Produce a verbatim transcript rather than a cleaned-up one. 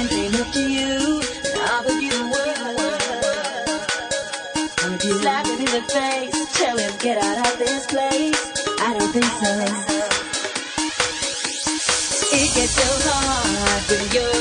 man came up to you and offered you the world, would you slap him in the face, tell him get out of this place? I don't think so. It gets so hard when you're